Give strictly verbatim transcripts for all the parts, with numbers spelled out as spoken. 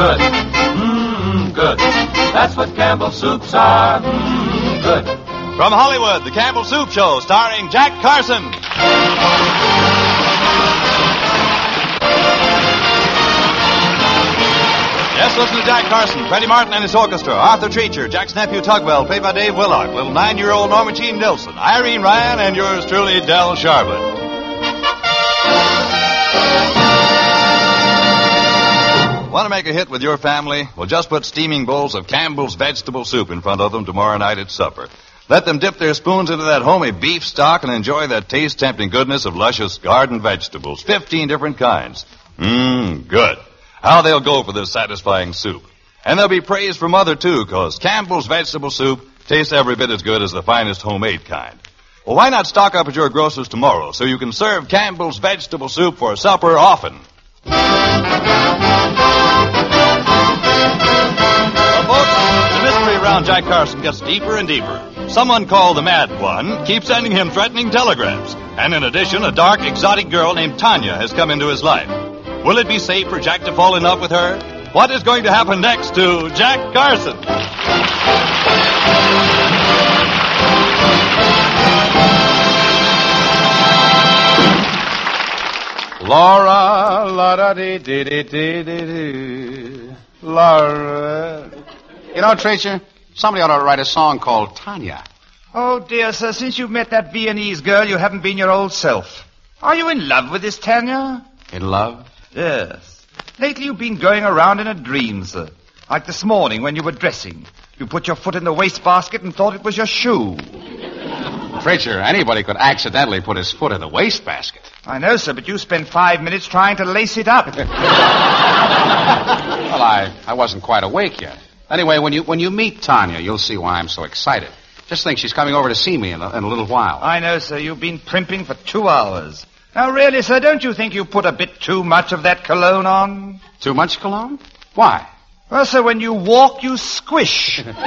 good. Mmm, good. That's what Campbell soups are. Mmm, good. From Hollywood, the Campbell Soup Show, starring Jack Carson. Yes, listen to Jack Carson, Freddie Martin and his orchestra, Arthur Treacher, Jack's nephew Tugwell, played by Dave Willock, little nine-year-old Norma Jean Nilsson, Irene Ryan, and yours truly, Del Sharbutt. Want to make a hit with your family? Well, just put steaming bowls of Campbell's vegetable soup in front of them tomorrow night at supper. Let them dip their spoons into that homey beef stock and enjoy that taste-tempting goodness of luscious garden vegetables, fifteen different kinds. Mmm, good. How they'll go for this satisfying soup. And they'll be praised from Mother, too, because Campbell's vegetable soup tastes every bit as good as the finest homemade kind. Well, why not stock up at your grocer's tomorrow so you can serve Campbell's vegetable soup for supper often? Well, folks, the mystery around Jack Carson gets deeper and deeper. Someone called the Mad One keeps sending him threatening telegrams. And in addition, a dark, exotic girl named Tanya has come into his life. Will it be safe for Jack to fall in love with her? What is going to happen next to Jack Carson? Laura, la da dee dee dee dee dee, Laura. You know, Treacher, somebody ought to write a song called Tanya. Oh, dear, sir, since you've met that Viennese girl, you haven't been your old self. Are you in love with this Tanya? In love? Yes. Lately you've been going around in a dream, sir. Like this morning when you were dressing. You put your foot in the wastebasket and thought it was your shoe. Treacher, anybody could accidentally put his foot in the wastebasket. I know, sir, but you spent five minutes trying to lace it up. Well, I, I wasn't quite awake yet. Anyway, when you when you meet Tanya, you'll see why I'm so excited. Just think she's coming over to see me in a, in a little while. I know, sir. You've been primping for two hours. Now, really, sir, don't you think you put a bit too much of that cologne on? Too much cologne? Why? Well, sir, when you walk, you squish. Well,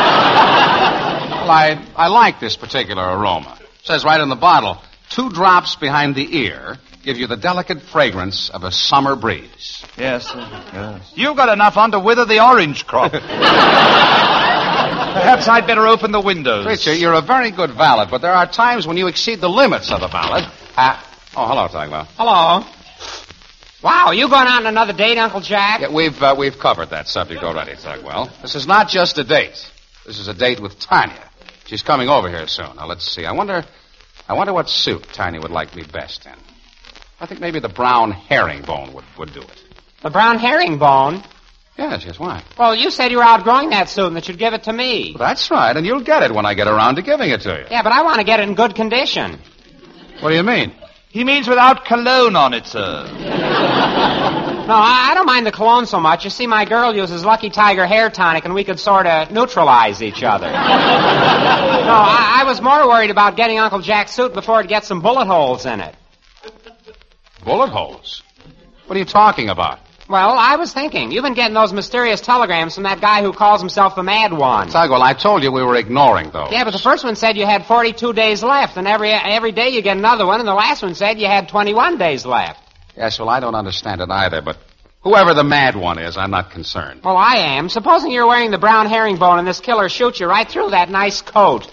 I, I like this particular aroma. It says right in the bottle, two drops behind the ear give you the delicate fragrance of a summer breeze. Yes, sir. Yes. You've got enough on to wither the orange crop. Perhaps I'd better open the windows. Treacher, you're a very good valet, but there are times when you exceed the limits of the valet. Uh, oh, hello, Tugwell. Hello. Wow, you going on another date, Uncle Jack? Yeah, we've uh, we've covered that subject already, Tugwell. This is not just a date. This is a date with Tanya. She's coming over here soon. Now, let's see. I wonder, I wonder what suit Tanya would like me best in. I think maybe the brown herringbone would, would do it. The brown herringbone? Yes, yes, why? Well, you said you were outgrowing that suit and that you'd give it to me. Well, that's right, and you'll get it when I get around to giving it to you. Yeah, but I want to get it in good condition. What do you mean? He means without cologne on it, sir. No, I, I don't mind the cologne so much. You see, my girl uses Lucky Tiger hair tonic, and we could sort of neutralize each other. No, I, I was more worried about getting Uncle Jack's suit before it gets some bullet holes in it. Bullet holes? What are you talking about? Well, I was thinking. You've been getting those mysterious telegrams from that guy who calls himself the Mad One. Tugwell, I told you we were ignoring those. Yeah, but the first one said you had forty-two days left, and every every day you get another one, and the last one said you had twenty-one days left. Yes, well, I don't understand it either, but whoever the Mad One is, I'm not concerned. Well, I am. Supposing you're wearing the brown herringbone and this killer shoots you right through that nice coat.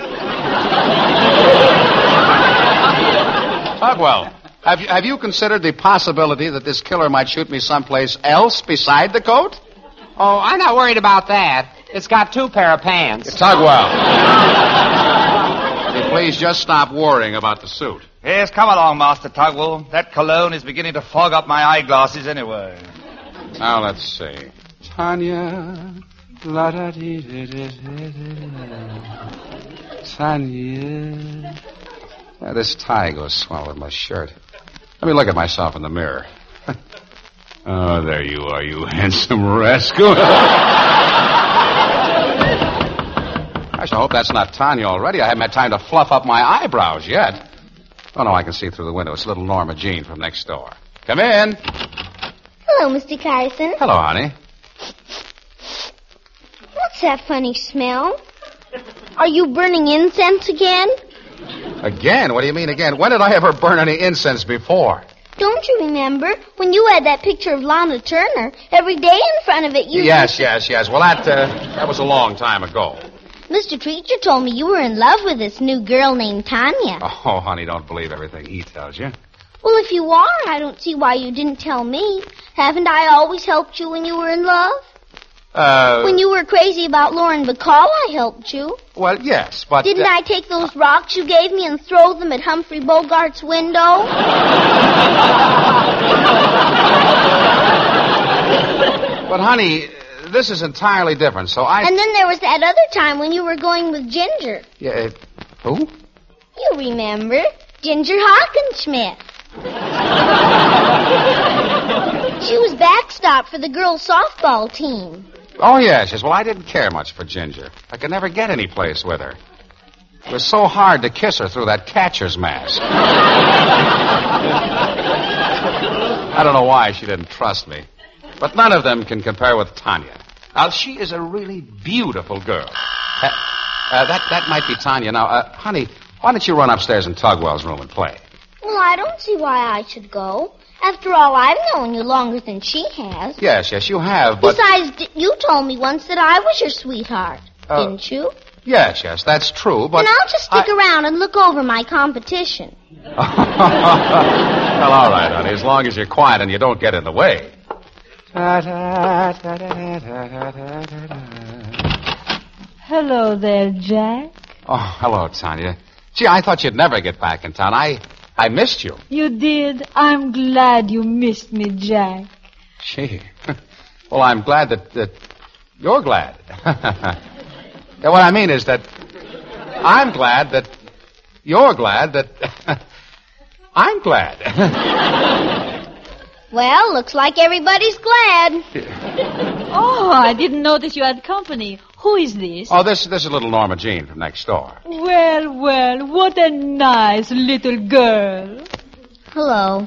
Tugwell, have you, have you considered the possibility that this killer might shoot me someplace else beside the coat? Oh, I'm not worried about that. It's got two pair of pants. Tugwell. Will you please just stop worrying about the suit? Yes, come along, Master Tugwell. That cologne is beginning to fog up my eyeglasses anyway. Now, let's see. Tanya, la da dee dee dee dee. Tanya. Yeah, this tie goes swell with my shirt. Let me look at myself in the mirror. Oh, there you are, you handsome rascal. I shall hope that's not Tanya already. I haven't had time to fluff up my eyebrows yet. Oh, no, I can see through the window. It's little Norma Jean from next door. Come in. Hello, Mister Carson. Hello, honey. What's that funny smell? Are you burning incense again? Again? What do you mean again? When did I ever burn any incense before? don't you remember when you had that picture of Lana Turner? Every day in front of it, you... Yes, yes, yes. Well, that, uh, that was a long time ago. Mister Treacher told me you were in love with this new girl named Tanya. Oh, honey, don't believe everything he tells you. Well, if you are, I don't see why you didn't tell me. Haven't I always helped you when you were in love? Uh... When you were crazy about Lauren Bacall, I helped you. Well, yes, but... Didn't uh... I take those rocks you gave me and throw them at Humphrey Bogart's window? But, honey, this is entirely different, so I... And then there was that other time when you were going with Ginger. Yeah, uh, who? You remember. Ginger Hawkenschmidt. She was backstop for the girls' softball team. Oh, yes, yes. Well, I didn't care much for Ginger. I could never get any place with her. It was so hard to kiss her through that catcher's mask. I don't know why she didn't trust me. But none of them can compare with Tanya. Now, she is a really beautiful girl. Uh, uh, that, that might be Tanya. Now, uh, honey, why don't you run upstairs in Tugwell's room and play? Well, I don't see why I should go. After all, I've known you longer than she has. Yes, yes, you have, but... Besides, d- you told me once that I was your sweetheart, Uh, didn't you? Yes, yes, that's true, but... And I'll just stick I... around and look over my competition. Well, all right, honey, as long as you're quiet and you don't get in the way. Hello there, Jack. Oh, hello, Tanya. Gee, I thought you'd never get back in town. I... I missed you. You did? I'm glad you missed me, Jack. Gee. Well, I'm glad that, that you're glad. Yeah, what I mean is that I'm glad that you're glad that I'm glad. Well, looks like everybody's glad. Oh, I didn't notice you had company. Who is this? Oh, this, this is little Norma Jean from next door. Well, well, what a nice little girl. Hello.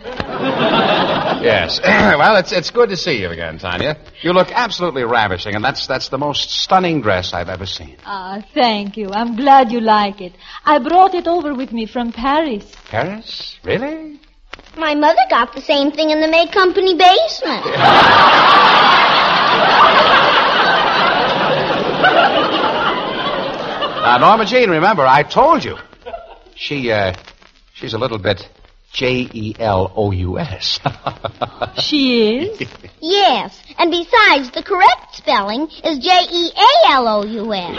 Yes. Well, it's it's good to see you again, Tanya. You look absolutely ravishing, and that's that's the most stunning dress I've ever seen. Ah, thank you. I'm glad you like it. I brought it over with me from Paris. Paris? Really? My mother got the same thing in the May Company basement. Now, Norma Jean, remember, I told you. She, uh, she's a little bit J E L O U S. She is? Yes, and besides, the correct spelling is J E A L O U S.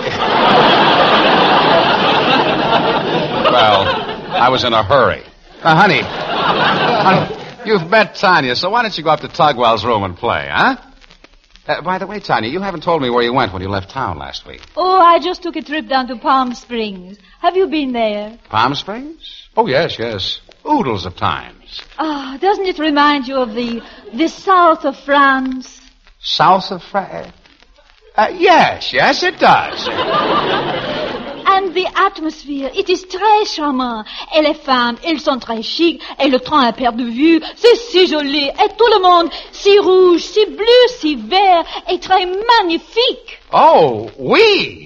Well, I was in a hurry. Now, honey, honey, you've met Tanya, so why don't you go up to Tugwell's room and play, huh? Uh, by the way, Tanya, you haven't told me where you went when you left town last week. Oh, I just took a trip down to Palm Springs. Have you been there? Palm Springs? Oh, yes, yes. Oodles of times. Ah, doesn't it remind you of the the south of France? South of France? Uh, yes, yes, it does. And the atmosphere, it is très charmant. Et les femmes, elles sont très chic. Et le train à perte de vue, c'est si joli. Et tout le monde, si rouge, si bleu, si vert, et très magnifique. Oh, oui.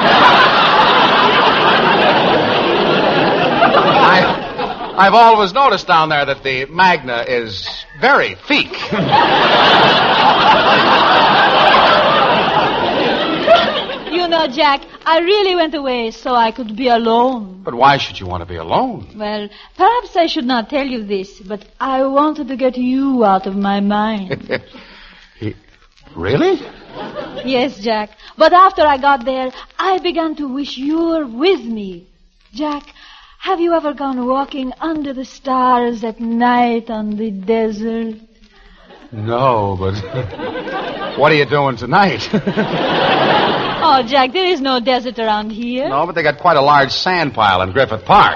I, I've always noticed down there that the Magna is very thick. You know, Jack, I really went away so I could be alone. But why should you want to be alone? Well, perhaps I should not tell you this, but I wanted to get you out of my mind. Really? Yes, Jack. But after I got there, I began to wish you were with me. Jack, have you ever gone walking under the stars at night on the desert? No, but what are you doing tonight? Oh, Jack, there is no desert around here. No, but they got quite a large sand pile in Griffith Park.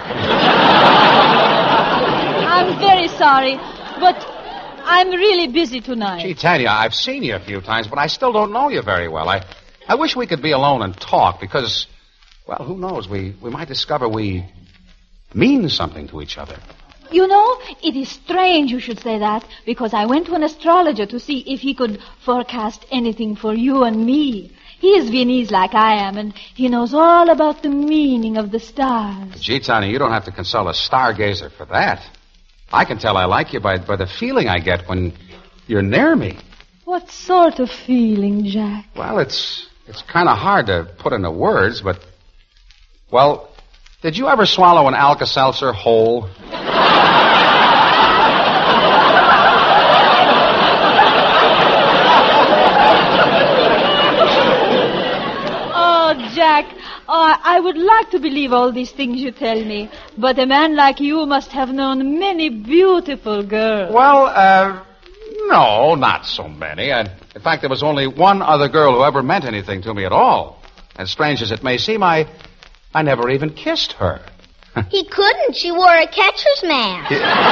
I'm very sorry, but I'm really busy tonight. Gee, Tanya, I've seen you a few times, but I still don't know you very well. I, I wish we could be alone and talk because, well, who knows? We, we might discover we mean something to each other. You know, it is strange you should say that, because I went to an astrologer to see if he could forecast anything for you and me. He is Viennese like I am, and he knows all about the meaning of the stars. Gee, Tanya, you don't have to consult a stargazer for that. I can tell I like you by, by the feeling I get when you're near me. What sort of feeling, Jack? Well, it's it's kind of hard to put into words, but... Well, did you ever swallow an Alka-Seltzer whole? Oh, Jack, uh, I would like to believe all these things you tell me, but a man like you must have known many beautiful girls. Well, uh, no, not so many. I, in fact, there was only one other girl who ever meant anything to me at all. As strange as it may seem, I, I never even kissed her. He couldn't. She wore a catcher's mask.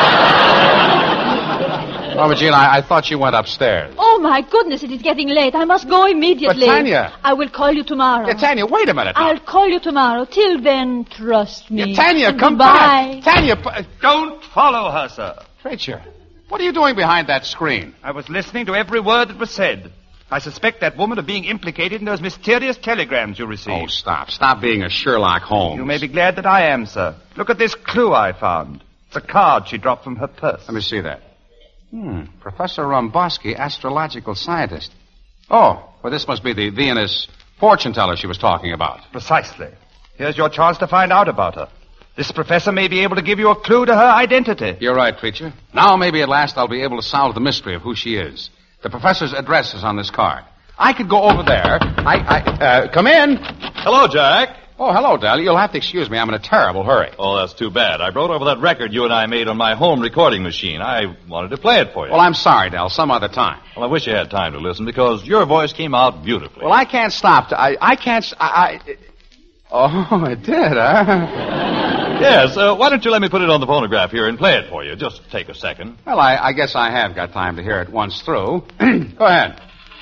Oh, Regina, I, I thought you went upstairs. Oh, my goodness, it is getting late. I must go immediately. But, Tanya... I will call you tomorrow. Yeah, Tanya, wait a minute now. I'll call you tomorrow. Till then, trust me. Yeah, Tanya, come Goodbye. back. Tanya, p- Don't follow her, sir. Preacher, what are you doing behind that screen? I was listening to every word that was said. I suspect that woman of being implicated in those mysterious telegrams you received. Oh, stop. Stop being a Sherlock Holmes. You may be glad that I am, sir. Look at this clue I found. It's a card she dropped from her purse. Let me see that. Hmm. Professor Rombosky, astrological scientist. Oh, well, this must be the Viennese fortune teller she was talking about. Precisely. Here's your chance to find out about her. This professor may be able to give you a clue to her identity. You're right, Preacher. Now maybe at last I'll be able to solve the mystery of who she is. The professor's address is on this card. I could go over there. I, I, uh, come in. Hello, Jack. Oh, hello, Dal. You'll have to excuse me. I'm in a terrible hurry. Oh, that's too bad. I brought over that record you and I made on my home recording machine. I wanted to play it for you. Well, I'm sorry, Dal. Some other time. Well, I wish you had time to listen because your voice came out beautifully. Well, I can't stop. To, I, I can't... I, I... Oh, it did, huh? Yes, uh, why don't you let me put it on the phonograph here and play it for you? Just take a second. Well, I, I guess I have got time to hear it once through. Go ahead.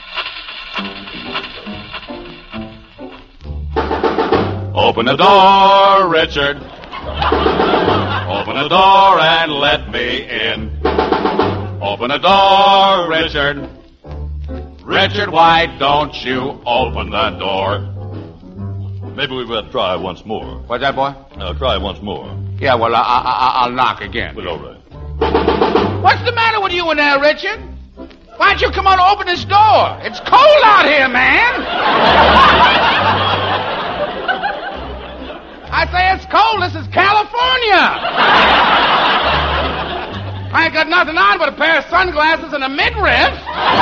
Open the door, Richard. Open the door and let me in. Open the door, Richard. Richard, why don't you open the door? Maybe we better try once more. What's that, boy? Uh, try once more. Yeah, well, I, I, I'll knock again. Well, all right. What's the matter with you in there, Richard? Why don't you come on and open this door? It's cold out here, man. I say it's cold. This is California. I ain't got nothing on but a pair of sunglasses and a midriff.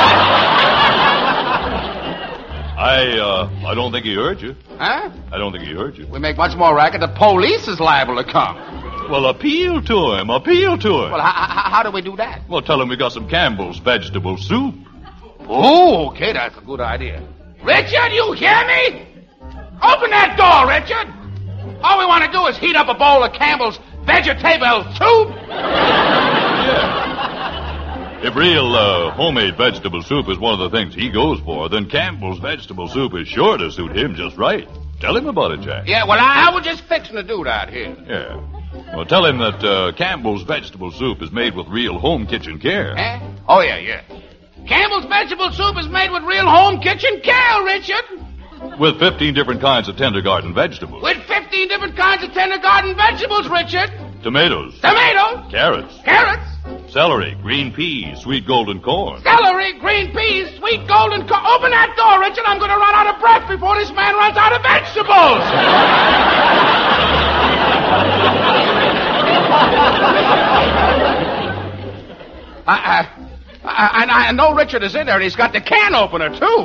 I, uh, I don't think he heard you. Huh? I don't think he heard you. We make much more racket. The police is liable to come. Well, appeal to him. Appeal to him. Well, how, how, how do we do that? Well, tell him we got some Campbell's vegetable soup. Oh, okay, that's a good idea. Richard, you hear me? Open that door, Richard. All we want to do is heat up a bowl of Campbell's vegetable soup. Yeah. If real uh, homemade vegetable soup is one of the things he goes for, then Campbell's vegetable soup is sure to suit him just right. Tell him about it, Jack. Yeah, well, I, I was just fixing to do that here. Yeah. Well, tell him that uh, Campbell's vegetable soup is made with real home kitchen care. Eh? Oh, yeah, yeah. Campbell's vegetable soup is made with real home kitchen care, Richard. With fifteen different kinds of tender garden vegetables. With fifteen different kinds of tender garden vegetables, Richard. Tomatoes. Tomatoes. Carrots. Carrots. Celery, green peas, sweet golden corn. Celery, green peas, sweet golden corn. Open that door, Richard. I'm going to run out of breath before this man runs out of vegetables. I, I, I, I, I know Richard is in there, and he's got the can opener, too.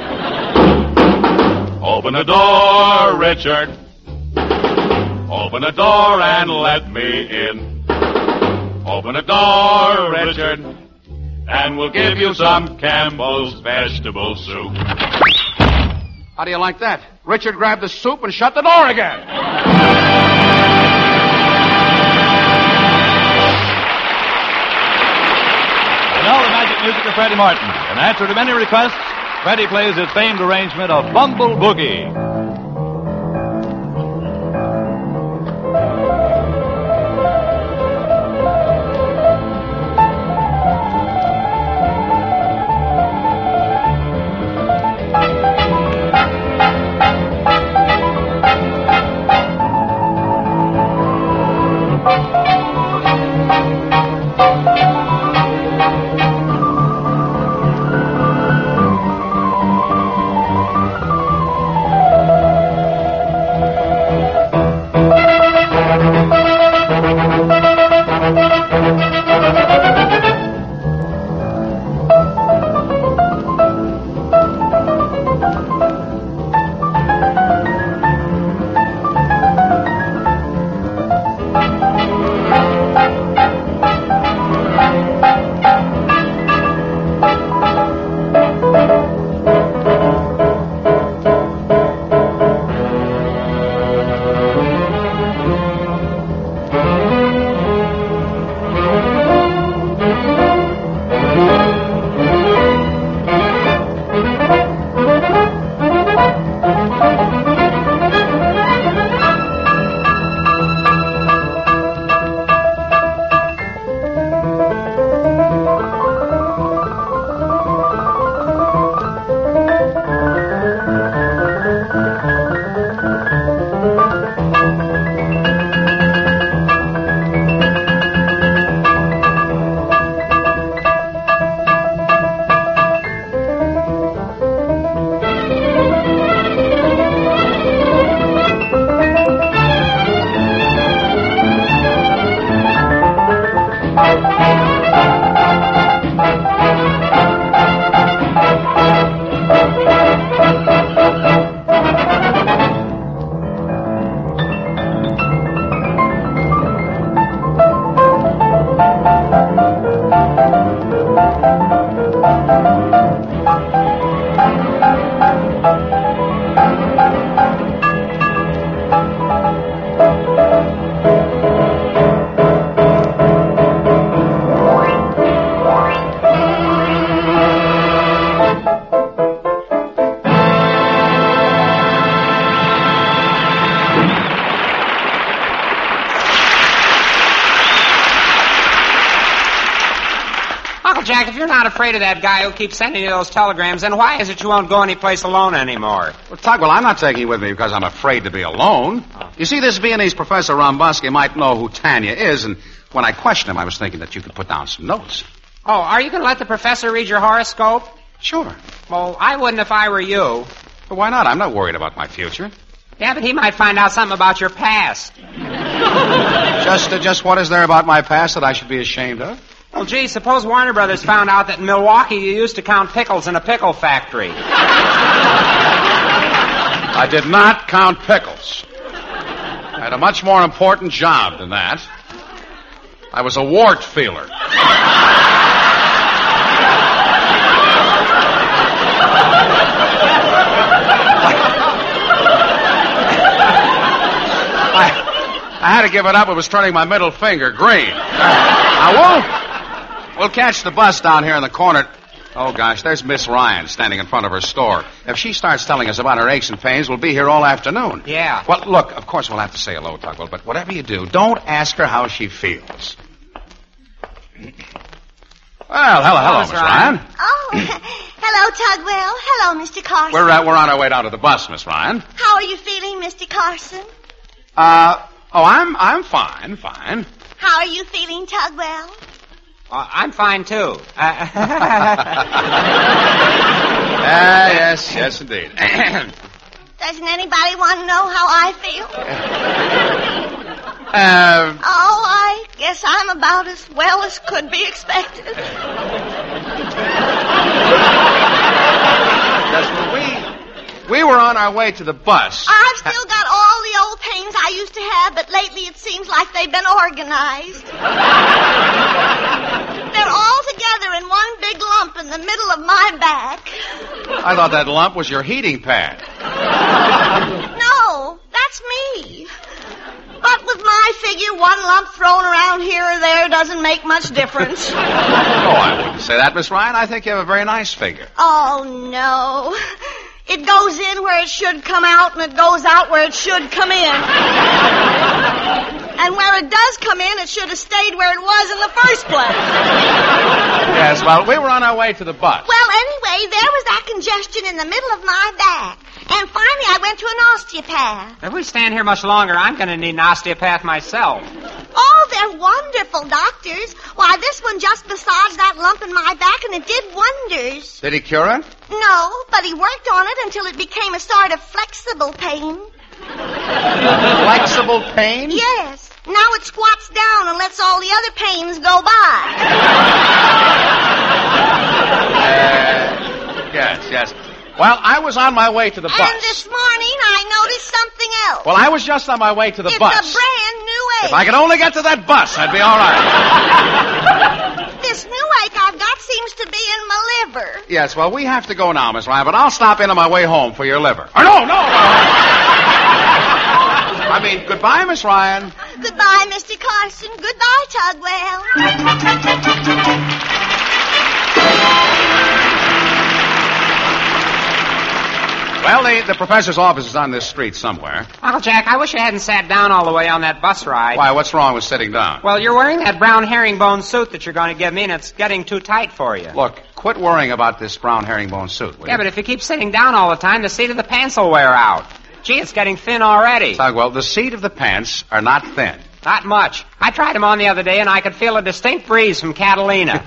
Open the door, Richard. Open the door and let me in. Open the door, Richard, and we'll give you some Campbell's vegetable soup. How do you like that? Richard grabbed the soup and shut the door again. And now the magic music of Freddie Martin. In answer to many requests, Freddie plays his famed arrangement of Bumble Boogie. Jack, if you're not afraid of that guy who keeps sending you those telegrams, then why is it you won't go anyplace alone anymore? Well, Tugwell, I'm not taking you with me because I'm afraid to be alone. Oh. You see, this Viennese Professor Romboski might know who Tanya is, and when I questioned him, I was thinking that you could put down some notes. Oh, are you going to let the professor read your horoscope? Sure. Well, I wouldn't if I were you. But why not? I'm not worried about my future. Yeah, but he might find out something about your past. just, uh, just what is there about my past that I should be ashamed of? Well, gee, suppose Warner Brothers found out that in Milwaukee you used to count pickles in a pickle factory. I did not count pickles. I had a much more important job than that. I was a wart feeler. I, I had to give it up. It was turning my middle finger green. I won't. We'll catch the bus down here in the corner. Oh, gosh, there's Miss Ryan standing in front of her store. If she starts telling us about her aches and pains, we'll be here all afternoon. Yeah. Well, look, of course we'll have to say hello, Tugwell, but whatever you do, don't ask her how she feels. Well, hello, hello, Miss Ryan. Ryan. Oh, hello, Tugwell. Hello, Mister Carson. We're, uh, we're on our way down to the bus, Miss Ryan. How are you feeling, Mister Carson? Uh, oh, I'm, I'm fine, fine. How are you feeling, Tugwell? Uh, I'm fine, too. Uh, Ah, yes, yes, indeed. Doesn't anybody want to know how I feel? Uh, oh, I guess I'm about as well as could be expected. Yes, well, we, we were on our way to the bus. I've still got all the old pains I used to have, but lately it seems like they've been organized. They're all together in one big lump in the middle of my back. I thought that lump was your heating pad. No, that's me. But with my figure, one lump thrown around here or there doesn't make much difference. Oh, I wouldn't say that, Miss Ryan. I think you have a very nice figure. Oh, no. It goes in where it should come out, and it goes out where it should come in. And where it does come in, it should have stayed where it was in the first place. Yes, well, we were on our way to the bus. Well, anyway, there was that congestion in the middle of my back. And finally, I went to an osteopath. If we stand here much longer, I'm going to need an osteopath myself. Oh, they're wonderful doctors. Why, this one just massaged that lump in my back, and it did wonders. Did he cure it? No, but he worked on it until it became a sort of flexible pain. Flexible pain? Yes. Now it squats down and lets all the other pains go by. uh, yes, yes. Well, I was on my way to the bus. And this morning I noticed something else. Well, I was just on my way to the it's bus. It's a brand new ache. If I could only get to that bus, I'd be all right. This new ache I've got seems to be in my liver. Yes, well, we have to go now, Miss Ryan, but I'll stop in on my way home for your liver. Oh, no, no, no. I mean, goodbye, Miss Ryan. Goodbye, Mister Carson. Goodbye, Tugwell. Well, the, the professor's office is on this street somewhere. Uncle Jack, I wish you hadn't sat down all the way on that bus ride. Why, what's wrong with sitting down? Well, you're wearing that brown herringbone suit that you're going to give me, and it's getting too tight for you. Look, quit worrying about this brown herringbone suit, will Yeah, you? but if you keep sitting down all the time, the seat of the pants will wear out. Gee, it's getting thin already. Tugwell, the seat of the pants are not thin. Not much. I tried them on the other day, and I could feel a distinct breeze from Catalina.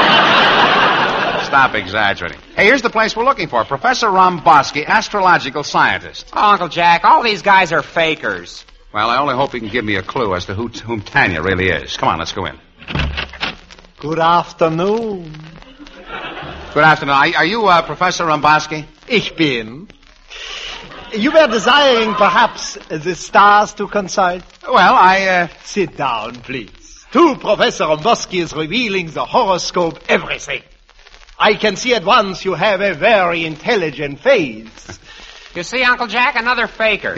Stop exaggerating. Hey, here's the place we're looking for. Professor Romboski, astrological scientist. Oh, Uncle Jack, all these guys are fakers. Well, I only hope you can give me a clue as to who, whom Tanya really is. Come on, let's go in. Good afternoon. Good afternoon. Are, are you uh, Professor Rumbaski? Ich bin. You were desiring, perhaps, the stars to consult? Well, I, uh... Sit down, please. To Professor Rumbaski is revealing the horoscope everything. I can see at once you have a very intelligent face. You see, Uncle Jack, another faker.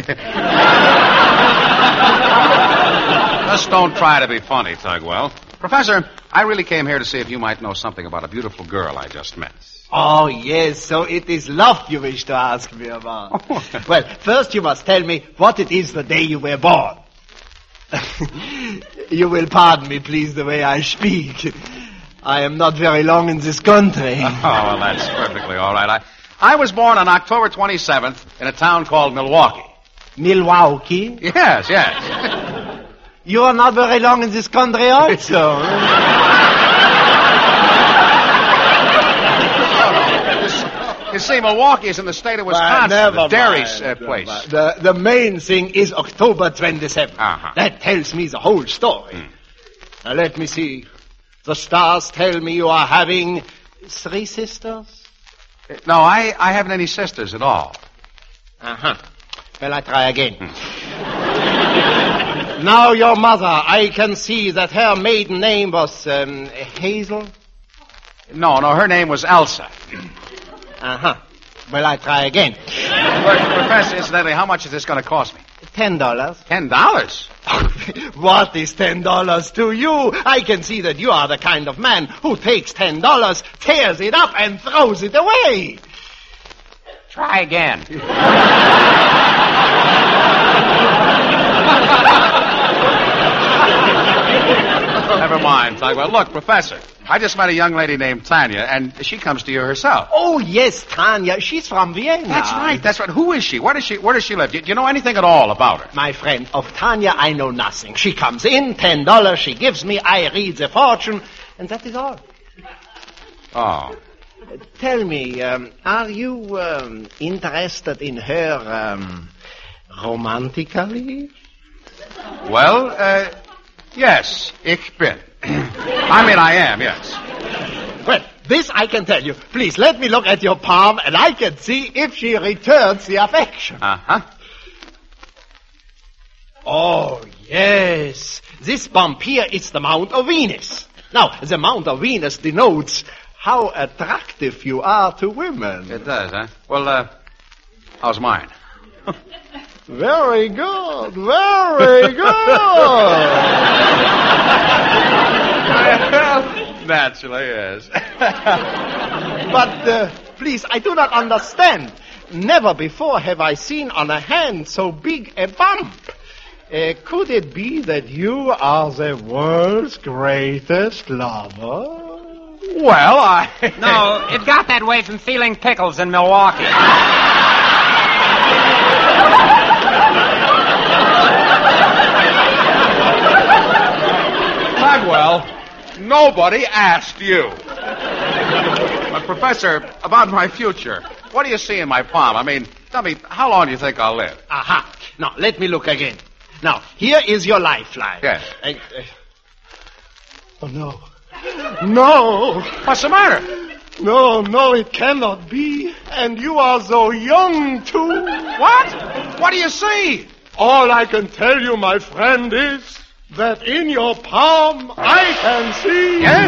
Just don't try to be funny, Tugwell. Professor, I really came here to see if you might know something about a beautiful girl I just met. Oh, yes, so it is love you wish to ask me about. Well, first you must tell me what it is the day you were born. You will pardon me, please, the way I speak. I am not very long in this country. Oh, well, that's perfectly all right. I, I was born on October twenty-seventh in a town called Milwaukee. Milwaukee? Yes, yes. You are not very long in this country also. You see, Milwaukee is in the state of Wisconsin, Well, the dairy mind, uh, place. mind. The, the main thing is October twenty-seventh. Uh-huh. That tells me the whole story. Mm. Now, let me see. The stars tell me you are having three sisters? No, I, I haven't any sisters at all. Uh-huh. Well, I try again. Now, your mother, I can see that her maiden name was um, Hazel? No, no, her name was Elsa. Uh-huh. Well, I try again. Look, Professor, incidentally, how much is this going to cost me? Ten dollars. Ten dollars? What is ten dollars to you? I can see that you are the kind of man who takes ten dollars, tears it up, and throws it away. Try again. Never mind, Tugwell. Look, Professor, I just met a young lady named Tanya, and she comes to you herself. Oh, yes, Tanya. She's from Vienna. That's right, that's right. Who is she? Where does she, where does she live? Do you know anything at all about her? My friend, of Tanya I know nothing. She comes in, ten dollars she gives me, I read the fortune, and that is all. Oh. Tell me, um, are you um, interested in her um, romantically? Well, uh, yes, ich bin. I mean, I am, yes. Well, this I can tell you. Please, let me look at your palm, and I can see if she returns the affection. Uh-huh. Oh, yes. This bump here is the Mount of Venus. Now, the Mount of Venus denotes how attractive you are to women. It does, huh? Well, uh, how's mine? Very good, very good. Naturally, yes. But, uh, please, I do not understand. Never before have I seen on a hand so big a bump. Uh, could it be that you are the world's greatest lover? Well, I... No, it got that way from feeling pickles in Milwaukee. Tugwell, nobody asked you. But, Professor, about my future, what do you see in my palm? I mean, tell me, how long do you think I'll live? Aha. Now, let me look again. Now, here is your lifeline. Yes. Uh, uh, oh, no. No. What's the matter? No, no, it cannot be. And you are so young, too. What? What do you see? All I can tell you, my friend, is that in your palm I can see... Yeah?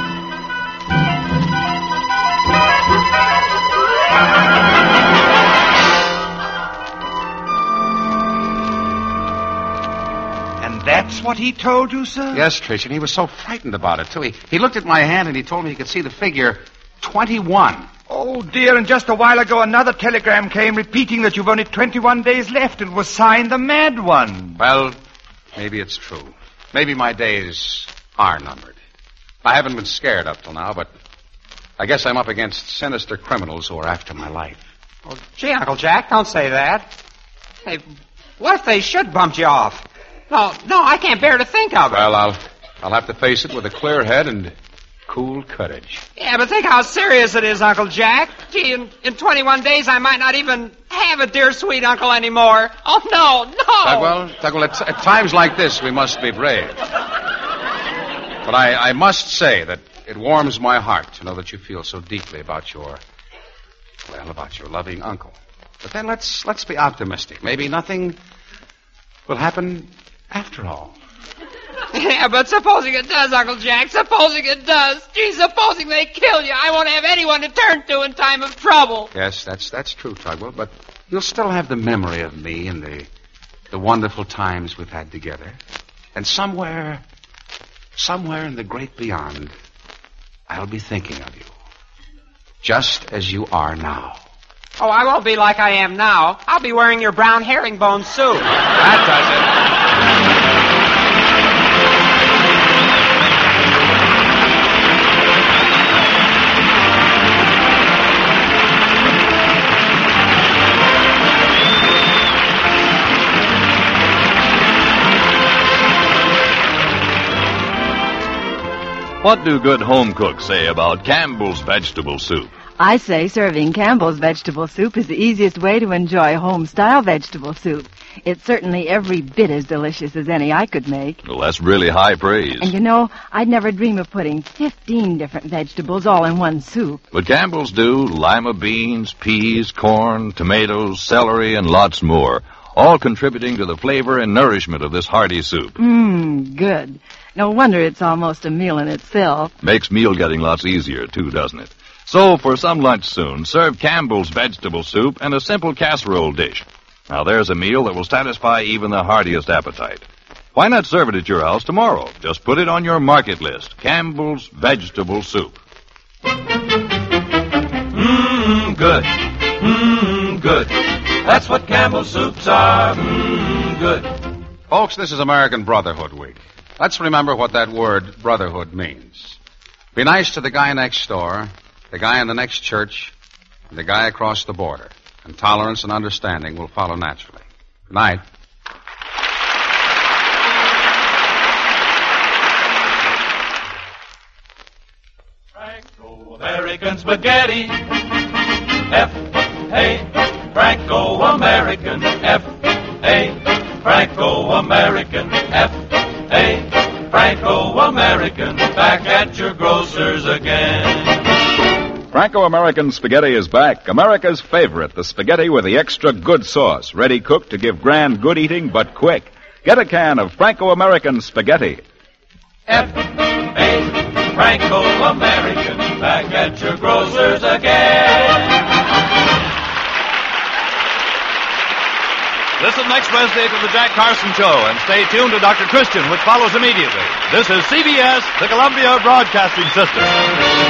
And that's what he told you, sir? Yes, Trish, and he was so frightened about it, too. He, he looked at my hand and he told me he could see the figure twenty-one. Oh, dear, and just a while ago another telegram came repeating that you've only twenty-one days left and was signed the mad one. Well, maybe it's true. Maybe my days are numbered. I haven't been scared up till now, but I guess I'm up against sinister criminals who are after my life. Oh, gee, Uncle Jack, don't say that. Hey, what if they should bump you off? No, no, I can't bear to think of it. Well, I'll I'll have to face it with a clear head and cool courage. Yeah, but think how serious it is, Uncle Jack. Gee, in, in twenty-one days I might not even have a dear sweet uncle anymore. Oh, no, no. Tugwell, Tugwell, at, at times like this we must be brave. But I, I must say that it warms my heart to know that you feel so deeply about your, well, about your loving uncle. But then let's let's be optimistic. Maybe nothing will happen after all. Yeah, but supposing it does, Uncle Jack, supposing it does. Gee, supposing they kill you, I won't have anyone to turn to in time of trouble. Yes, that's that's true, Tugwell, but you'll still have the memory of me and the the wonderful times we've had together. And somewhere, somewhere in the great beyond, I'll be thinking of you. Just as you are now. Oh, I won't be like I am now. I'll be wearing your brown herringbone suit. That does it. What do good home cooks say about Campbell's vegetable soup? I say serving Campbell's vegetable soup is the easiest way to enjoy home-style vegetable soup. It's certainly every bit as delicious as any I could make. Well, that's really high praise. And you know, I'd never dream of putting fifteen different vegetables all in one soup. But Campbell's do lima beans, peas, corn, tomatoes, celery, and lots more, all contributing to the flavor and nourishment of this hearty soup. Mmm, good. No wonder it's almost a meal in itself. Makes meal getting lots easier, too, doesn't it? So, for some lunch soon, serve Campbell's vegetable soup and a simple casserole dish. Now, there's a meal that will satisfy even the heartiest appetite. Why not serve it at your house tomorrow? Just put it on your market list. Campbell's vegetable soup. Mmm, good. Mmm, good. That's what Campbell's soups are. Mmm, good. Folks, this is American Brotherhood Week. Let's remember what that word brotherhood means. Be nice to the guy next door, the guy in the next church, and the guy across the border. And tolerance and understanding will follow naturally. Good night. Franco-American spaghetti. F A Franco-American. F A Franco-American. F A Franco-American. Back at your grocer's again. Franco-American spaghetti is back. America's favorite, the spaghetti with the extra good sauce, ready cooked to give grand good eating, but quick. Get a can of Franco-American spaghetti. F A Franco-American. Back at your grocer's again. Listen next Wednesday to the Jack Carson Show and stay tuned to Doctor Christian, which follows immediately. This is C B S, the Columbia Broadcasting System.